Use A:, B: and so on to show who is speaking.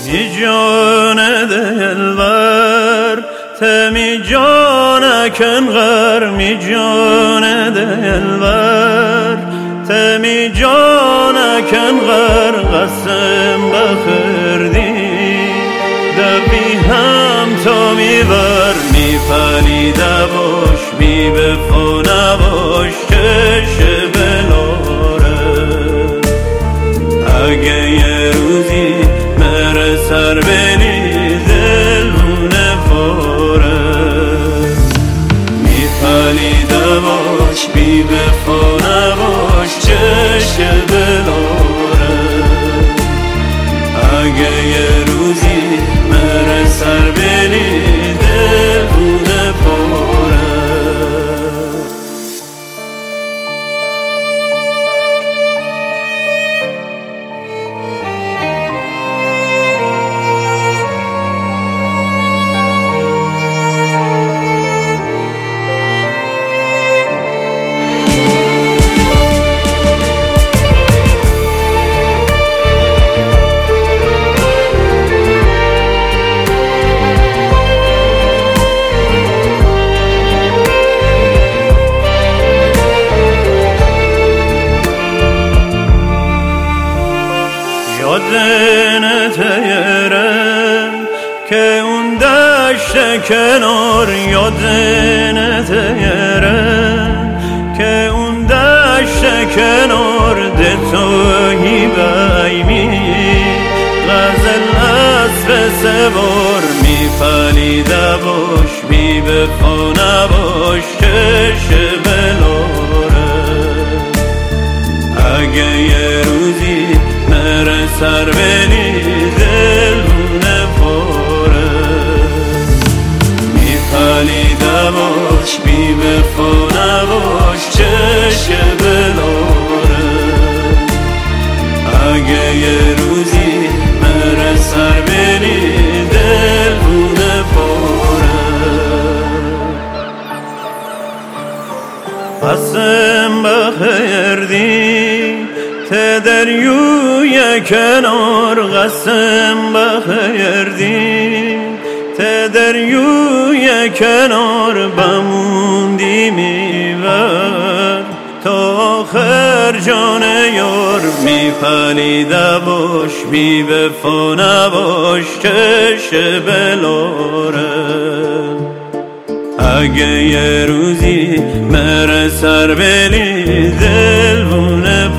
A: می جان دلبر تمی جانکن غر می جان دلبر تمی جانکن غر قسم بخردی دبی هم تو می بر می پلیده باش می بفو نباش چش بلاره اگه یه روزی مره سر بینی دلونه پاره می پلیده باش می بفو نباش چش بلاره اگه یه روزی مره سر بینی دلونه پاره یادنت یارم که اون دشت کنار یادنت یارم که اون دشت کنار ده توی بیمی غزل اسب سوار می پلیده باش می بفا نباش چش بلاره اگه یه روزی مره سر بینی دلونه پاره می پلیده باش می بفا نباش چش بلاره اگه یه روزی مره سر بینی دلونه پاره قسم بخیردی ته دریوی کنار قسم بخیردی ته دریوی کنار بموندی میور تا آخر جان یار می پلیده باش می بفا نباش چش بلاره اگه یه روزی مره سر بینی دلونه